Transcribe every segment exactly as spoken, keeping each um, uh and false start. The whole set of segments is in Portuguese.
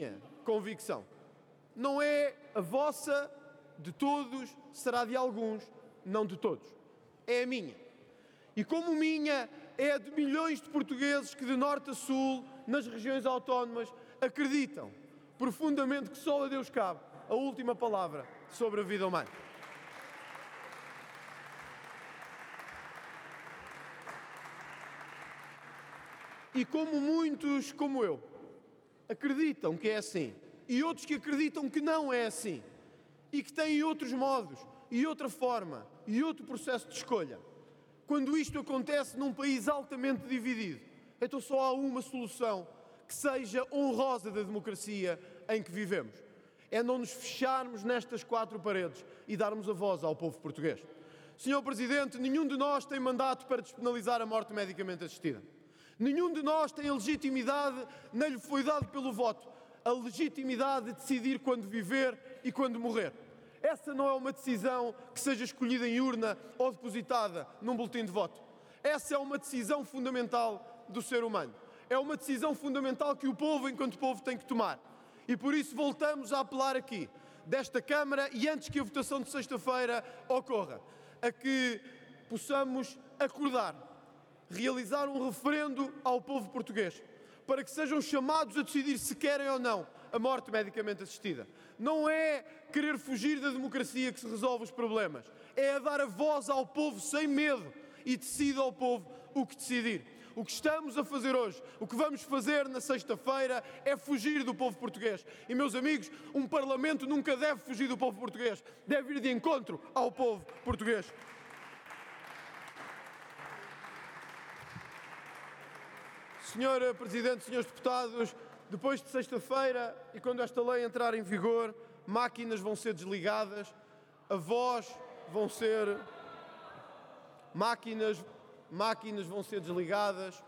minha convicção. Não é a vossa, de todos, será de alguns, não de todos. É a minha. E como minha, é a de milhões de portugueses que de norte a sul, nas regiões autónomas, acreditam profundamente que só a Deus cabe a última palavra sobre a vida humana. E como muitos, como eu, acreditam que é assim, e outros que acreditam que não é assim, e que têm outros modos, e outra forma, e outro processo de escolha, quando isto acontece num país altamente dividido, então só há uma solução que seja honrosa da democracia em que vivemos. É não nos fecharmos nestas quatro paredes e darmos a voz ao povo português. senhor Presidente, nenhum de nós tem mandato para despenalizar a morte medicamente assistida. Nenhum de nós tem a legitimidade, nem lhe foi dado pelo voto, a legitimidade de decidir quando viver e quando morrer. Essa não é uma decisão que seja escolhida em urna ou depositada num boletim de voto. Essa é uma decisão fundamental do ser humano. É uma decisão fundamental que o povo, enquanto povo, tem que tomar. E por isso voltamos a apelar aqui, desta Câmara, e antes que a votação de sexta-feira ocorra, a que possamos acordar, realizar um referendo ao povo português, para que sejam chamados a decidir se querem ou não a morte medicamente assistida. Não é querer fugir da democracia que se resolve os problemas, é a dar a voz ao povo sem medo e decida ao povo o que decidir. O que estamos a fazer hoje, o que vamos fazer na sexta-feira é fugir do povo português. E, meus amigos, um Parlamento nunca deve fugir do povo português, deve ir de encontro ao povo português. senhor Presidente, senhores deputados, depois de sexta-feira e quando esta lei entrar em vigor, máquinas vão ser desligadas, avós vão ser... Máquinas, máquinas vão ser desligadas,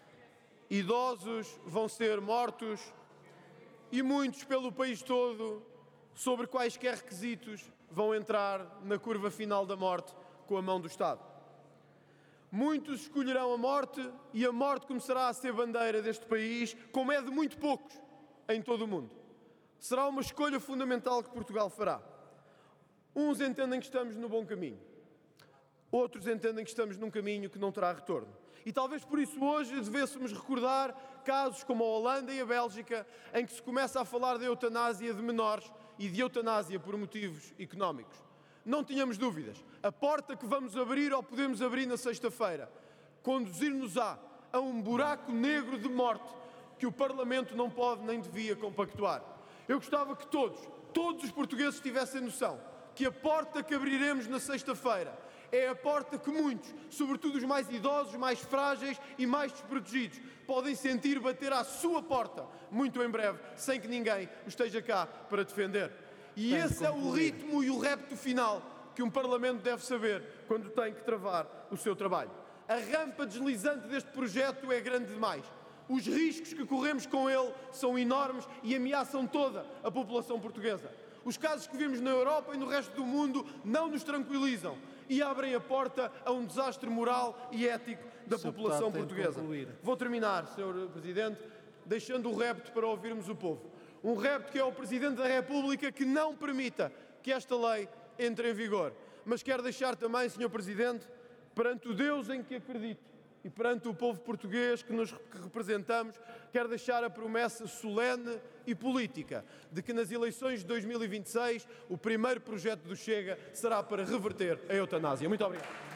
idosos vão ser mortos e muitos pelo país todo, sobre quaisquer requisitos, vão entrar na curva final da morte com a mão do Estado. Muitos escolherão a morte e a morte começará a ser bandeira deste país, como é de muito poucos em todo o mundo. Será uma escolha fundamental que Portugal fará. Uns entendem que estamos no bom caminho. Outros entendem que estamos num caminho que não terá retorno. E talvez por isso hoje devêssemos recordar casos como a Holanda e a Bélgica, em que se começa a falar de eutanásia de menores e de eutanásia por motivos económicos. Não tínhamos dúvidas. A porta que vamos abrir ou podemos abrir na sexta-feira conduzir-nos-á a um buraco negro de morte que o Parlamento não pode nem devia compactuar. Eu gostava que todos, todos os portugueses tivessem noção que a porta que abriremos na sexta-feira é a porta que muitos, sobretudo os mais idosos, mais frágeis e mais desprotegidos, podem sentir bater à sua porta muito em breve, sem que ninguém o esteja cá para defender. E esse é o ritmo e o repto final que um Parlamento deve saber quando tem que travar o seu trabalho. A rampa deslizante deste projeto é grande demais. Os riscos que corremos com ele são enormes e ameaçam toda a população portuguesa. Os casos que vimos na Europa e no resto do mundo não nos tranquilizam e abrem a porta a um desastre moral e ético da população portuguesa. Vou terminar, senhor Presidente, deixando o repto para ouvirmos o povo. Um repto que é o Presidente da República que não permita que esta lei entre em vigor. Mas quero deixar também, senhor Presidente, perante o Deus em que acredito e perante o povo português que nos que representamos, quero deixar a promessa solene e política de que nas eleições de dois mil e vinte e seis o primeiro projeto do Chega será para reverter a eutanásia. Muito obrigado.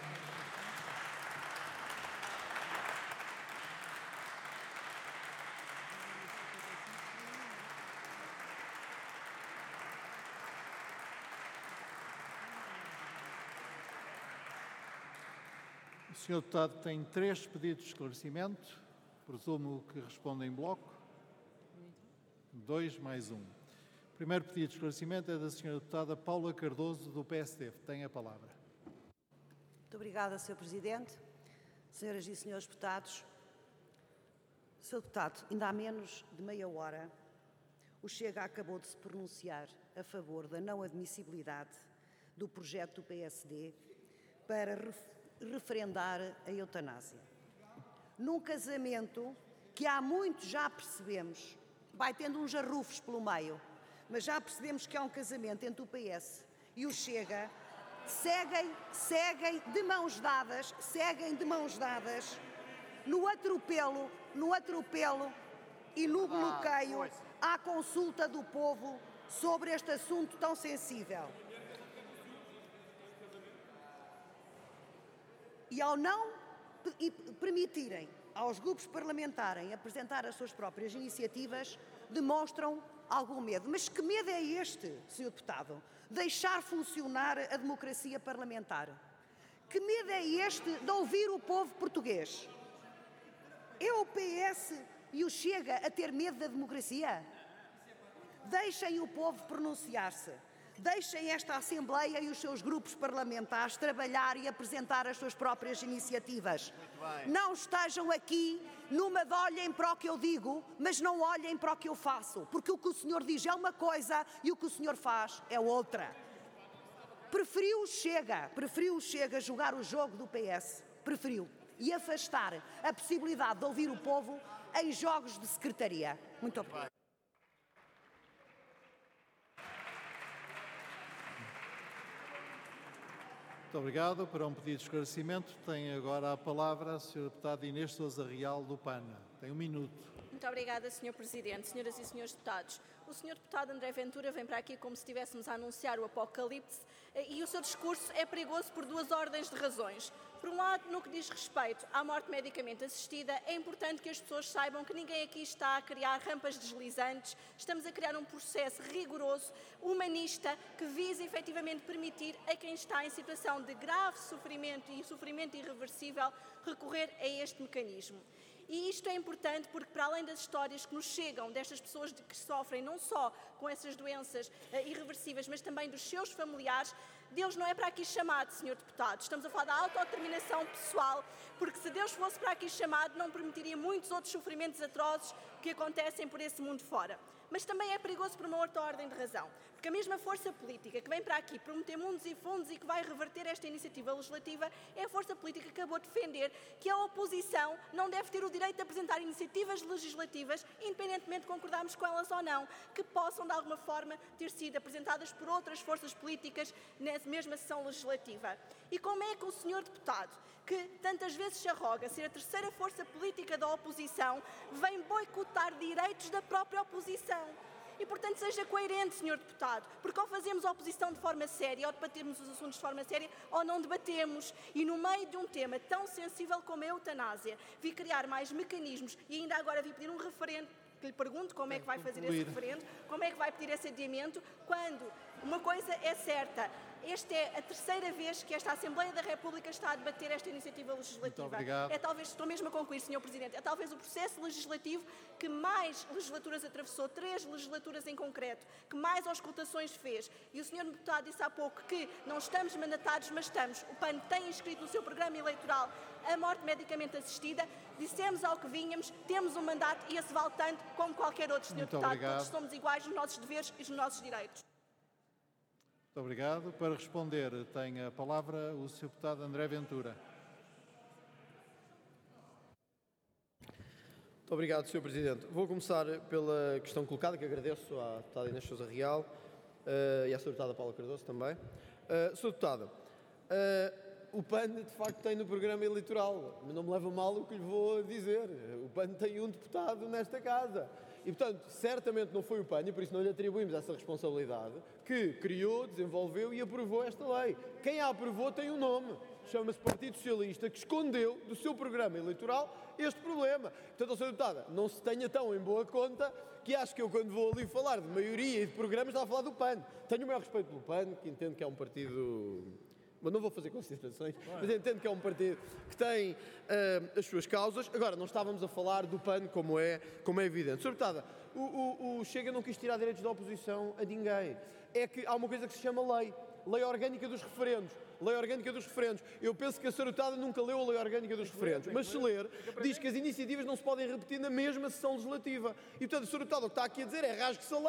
O senhor deputado tem três pedidos de esclarecimento. Presumo que responde em bloco. Dois mais um. O primeiro pedido de esclarecimento é da senhora deputada Paula Cardoso, do P S D. Tem a palavra. Muito obrigada, senhor Presidente. Senhoras e senhores deputados. senhor Deputado, ainda há menos de meia hora, o Chega acabou de se pronunciar a favor da não admissibilidade do projeto do P S D para referendar a eutanásia. Num casamento que há muito já percebemos, vai tendo uns arrufos pelo meio, mas já percebemos que há um casamento entre o P S e o Chega, seguem, seguem de mãos dadas, seguem de mãos dadas no atropelo, no atropelo e no bloqueio à consulta do povo sobre este assunto tão sensível. E ao não permitirem aos grupos parlamentares apresentar as suas próprias iniciativas, demonstram algum medo. Mas que medo é este, senhor Deputado? Deixar funcionar a democracia parlamentar? Que medo é este de ouvir o povo português? É o P S e o Chega a ter medo da democracia? Deixem o povo pronunciar-se. Deixem esta Assembleia e os seus grupos parlamentares trabalhar e apresentar as suas próprias iniciativas. Não estejam aqui numa de olhem para o que eu digo, mas não olhem para o que eu faço, porque o que o senhor diz é uma coisa e o que o senhor faz é outra. Preferiu o Chega, preferiu o Chega jogar o jogo do P S, preferiu, e afastar a possibilidade de ouvir o povo em jogos de secretaria. Muito obrigada. Muito obrigado. Para um pedido de esclarecimento, tem agora a palavra a senhora deputada Inês Sousa Real, do P A N. Tem um minuto. Muito obrigada, senhor Presidente. Senhoras e senhores deputados, o senhor deputado André Ventura vem para aqui como se estivéssemos a anunciar o apocalipse e o seu discurso é perigoso por duas ordens de razões. Por um lado, no que diz respeito à morte medicamente assistida, é importante que as pessoas saibam que ninguém aqui está a criar rampas deslizantes, estamos a criar um processo rigoroso, humanista, que visa efetivamente permitir a quem está em situação de grave sofrimento e sofrimento irreversível recorrer a este mecanismo. E isto é importante porque, para além das histórias que nos chegam destas pessoas que sofrem não só com essas doenças uh, irreversíveis, mas também dos seus familiares, Deus não é para aqui chamado, senhor Deputado. Estamos a falar da autodeterminação pessoal, porque se Deus fosse para aqui chamado, não permitiria muitos outros sofrimentos atrozes que acontecem por esse mundo fora. Mas também é perigoso por uma outra ordem de razão, porque a mesma força política que vem para aqui prometer mundos e fundos e que vai reverter esta iniciativa legislativa é a força política que acabou de defender que a oposição não deve ter o direito de apresentar iniciativas legislativas, independentemente de concordarmos com elas ou não, que possam de alguma forma ter sido apresentadas por outras forças políticas na mesma sessão legislativa. E como é que o senhor deputado, que tantas vezes se arroga ser a terceira força política da oposição, vem boicotar direitos da própria oposição? E, portanto, seja coerente, senhor Deputado, porque ou fazemos oposição de forma séria, ou debatemos os assuntos de forma séria, ou não debatemos. E no meio de um tema tão sensível como a eutanásia, vi criar mais mecanismos e ainda agora vi pedir um referendo, que lhe pergunto como é que vai fazer esse referendo, como é que vai pedir esse adiamento, quando uma coisa é certa, esta é a terceira vez que esta Assembleia da República está a debater esta iniciativa legislativa. É talvez, estou mesmo a concluir, senhor Presidente, é talvez o processo legislativo que mais legislaturas atravessou, três legislaturas em concreto, que mais auscultações fez. E o senhor deputado disse há pouco que não estamos mandatados, mas estamos. O P A N tem inscrito no seu programa eleitoral a morte medicamente assistida, dissemos ao que vínhamos, temos um mandato e esse vale tanto como qualquer outro, senhor deputado. Todos somos iguais nos nossos deveres e nos nossos direitos. Muito obrigado. Para responder, tem a palavra o senhor deputado André Ventura. Muito obrigado, senhor Presidente. Vou começar pela questão colocada, que agradeço à deputada Inês Sousa Real uh, e à senhora deputada Paula Cardoso também. Uh, senhora deputada, uh, o P A N de facto tem no programa eleitoral, mas não me leva mal o que lhe vou dizer. O P A N tem um deputado nesta casa. E, portanto, certamente não foi o P A N, e por isso não lhe atribuímos essa responsabilidade, que criou, desenvolveu e aprovou esta lei. Quem a aprovou tem um nome, chama-se Partido Socialista, que escondeu do seu programa eleitoral este problema. Portanto, senhora deputada, não se tenha tão em boa conta que acho que eu, quando vou ali falar de maioria e de programas, estava a falar do P A N. Tenho o maior respeito pelo P A N, que entendo que é um partido... Mas não vou fazer considerações, mas entendo que é um partido que tem uh, as suas causas. Agora, não estávamos a falar do P A N como é, como é evidente. Senhora deputada, o, o, o Chega não quis tirar direitos da oposição a ninguém. É que há uma coisa que se chama lei. Lei Orgânica dos Referendos. Lei Orgânica dos Referendos. Eu penso que a senhora deputada nunca leu a Lei Orgânica dos Referendos, mas se ler, diz que as iniciativas não se podem repetir na mesma sessão legislativa. E, portanto, a senhora deputada o que está aqui a dizer é rasgue-se a lei,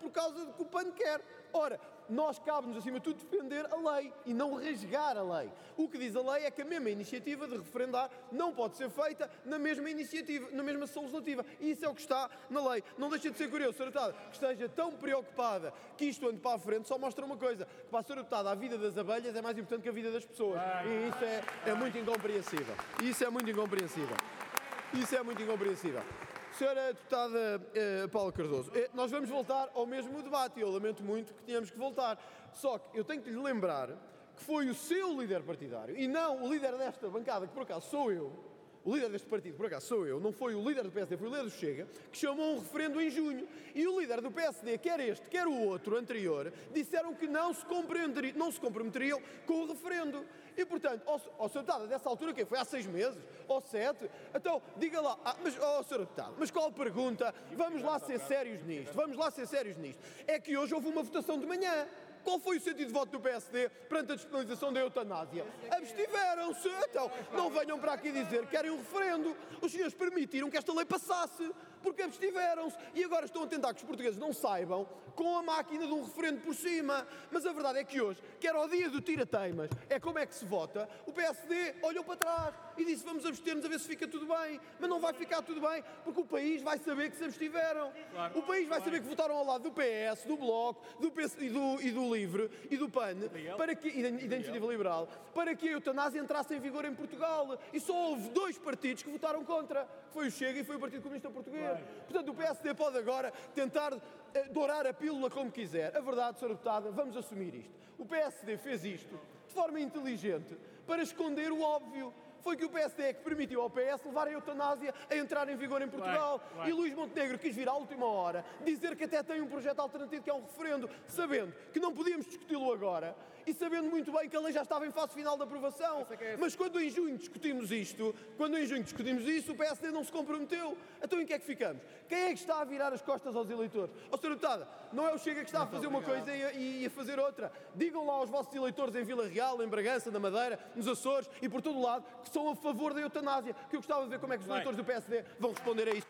por causa do que o P A N quer. Ora, nós cabe-nos, acima de tudo, defender a lei e não rasgar a lei. O que diz a lei é que a mesma iniciativa de referendar não pode ser feita na mesma iniciativa, na mesma sessão legislativa. E isso é o que está na lei. Não deixa de ser curioso, senhora Deputada, que esteja tão preocupada que isto ande para a frente, só mostra uma coisa, que para a senhora Deputada a vida das abelhas é mais importante que a vida das pessoas. E isso é, é muito incompreensível. Isso é muito incompreensível. Isso é muito incompreensível. Senhora Deputada eh, Paula Cardoso, eh, nós vamos voltar ao mesmo debate e eu lamento muito que tenhamos que voltar. Só que eu tenho que lhe lembrar que foi o seu líder partidário e não o líder desta bancada, que por acaso sou eu, o líder deste partido, por acaso sou eu, não foi o líder do P S D, foi o líder do Chega, que chamou um referendo em junho. E o líder do P S D, quer este, quer o outro anterior, disseram que não se comprometeriam, não se comprometeriam com o referendo. E, portanto, ó, ó senhor Deputado, dessa altura, o quê? Foi há seis meses? Ou sete? Então, diga lá, ah, mas, ó senhor Deputado, mas qual pergunta? Vamos lá ser sérios nisto, vamos lá ser sérios nisto. É que hoje houve uma votação de manhã. Qual foi o sentido de voto do P S D perante a despenalização da eutanásia? Abstiveram-se. Então, não venham para aqui dizer que querem um referendo. Os senhores permitiram que esta lei passasse, porque abstiveram-se. E agora estão a tentar que os portugueses não saibam com a máquina de um referendo por cima. Mas a verdade é que hoje, que era o dia do tira-teimas, é como é que se vota, o P S D olhou para trás e disse vamos abster-nos a ver se fica tudo bem. Mas não vai ficar tudo bem, porque o país vai saber que se abstiveram. O país vai saber que votaram ao lado do P S, do Bloco, do P S e do, e do Livre e do P A N, para que, e da Iniciativa Liberal, para que a eutanásia entrasse em vigor em Portugal. E só houve dois partidos que votaram contra. Foi o Chega e foi o Partido Comunista Português. Portanto, o P S D pode agora tentar eh, dourar a pílula como quiser. A verdade, senhora Deputada, vamos assumir isto. O P S D fez isto de forma inteligente para esconder o óbvio. Foi que o P S D é que permitiu ao P S levar a eutanásia a entrar em vigor em Portugal. Vai, vai. E Luís Montenegro quis vir à última hora dizer que até tem um projeto alternativo que é um referendo, sabendo que não podíamos discuti-lo agora e sabendo muito bem que a lei já estava em fase final de aprovação. É Mas quando em junho discutimos isto, quando em junho discutimos isso, o P S D não se comprometeu. Então em que é que ficamos? Quem é que está a virar as costas aos eleitores? Ó, senhora Deputada, não é o Chega que está a fazer uma coisa e a, e a fazer outra. Digam lá aos vossos eleitores em Vila Real, em Bragança, na Madeira, nos Açores e por todo o lado, que são a favor da eutanásia, que eu gostava de ver como é que os Vai. eleitores do P S D vão responder a isto.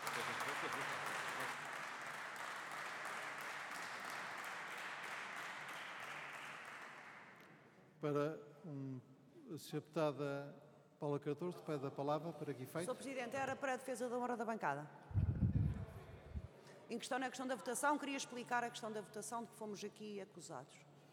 Para um, a senhora Deputada Paula Cardoso, pede a palavra para que efeito. senhor Presidente, era para a defesa da honra da bancada. Em questão na questão da votação, queria explicar a questão da votação de que fomos aqui acusados.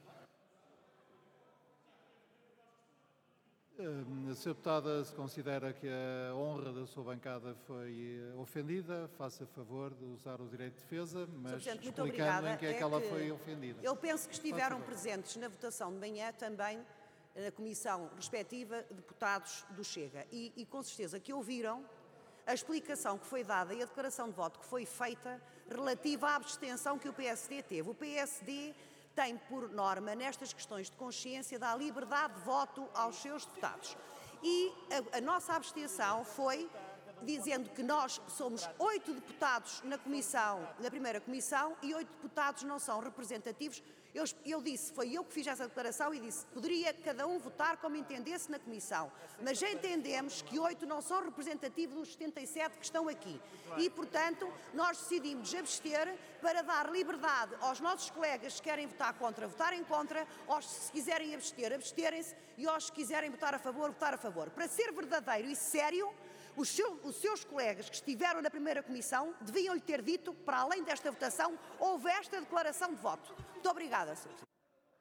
A senhora Deputada, se considera que a honra da sua bancada foi ofendida, faça favor de usar o direito de defesa, mas explicando em que é que ela foi ofendida. Eu penso que estiveram presentes na votação de manhã também na comissão respectiva deputados do Chega e, e com certeza que ouviram a explicação que foi dada e a declaração de voto que foi feita relativa à abstenção que o P S D teve. O P S D tem por norma, nestas questões de consciência, dar liberdade de voto aos seus deputados. E a, a nossa abstenção foi dizendo que nós somos oito deputados na comissão, na primeira comissão, e oito deputados não são representativos. Eu, eu disse, foi eu que fiz essa declaração e disse, poderia cada um votar como entendesse na comissão, mas já entendemos que oito não são representativos dos setenta e sete que estão aqui. E, portanto, nós decidimos abster para dar liberdade aos nossos colegas que querem votar contra, votarem contra, aos que se quiserem abster, absterem-se, e aos que quiserem votar a favor, votar a favor. Para ser verdadeiro e sério, Os, seu, os seus colegas que estiveram na primeira comissão deviam-lhe ter dito, para além desta votação, houve esta declaração de voto. Muito obrigada, senhor Presidente.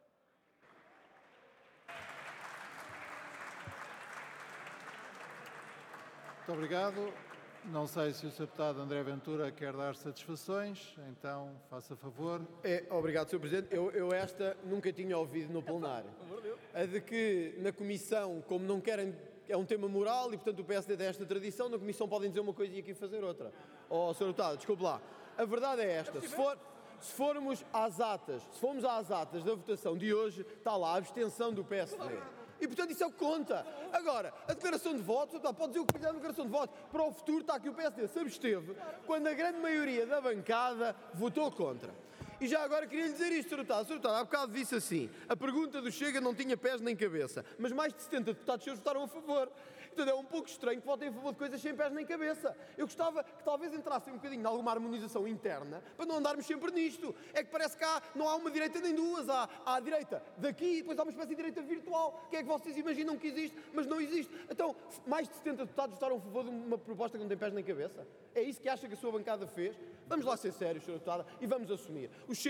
Muito obrigado. Não sei se o senhor Deputado André Ventura quer dar satisfações, então faça favor. É, obrigado, senhor Presidente. Eu, eu esta nunca tinha ouvido no plenário. A de que na comissão, como não querem... É um tema moral e, portanto, o P S D tem esta tradição. Na Comissão podem dizer uma coisa e aqui fazer outra. Oh, senhor Deputado, desculpe lá. A verdade é esta. Se, for, se formos às atas, se formos às atas da votação de hoje, está lá a abstenção do P S D. E, portanto, isso é o que conta. Agora, a declaração de voto, pode dizer o que quiser na declaração de voto. Para o futuro está aqui o P S D se absteve quando a grande maioria da bancada votou contra. E já agora queria lhe dizer isto, senhor Deputado. senhor Deputado, há bocado disse assim, a pergunta do Chega não tinha pés nem cabeça, mas mais de setenta deputados senhores votaram a favor. Portanto, é um pouco estranho que votem a favor de coisas sem pés nem cabeça. Eu gostava que talvez entrassem um bocadinho em alguma harmonização interna para não andarmos sempre nisto. É que parece que há, não há uma direita nem duas. Há, há a direita daqui e depois há uma espécie de direita virtual. Que é que vocês imaginam que existe, mas não existe. Então, mais de setenta deputados votaram a favor de uma proposta que não tem pés nem cabeça? É isso que acha que a sua bancada fez? Vamos lá ser sérios, senhora deputada, e vamos assumir. O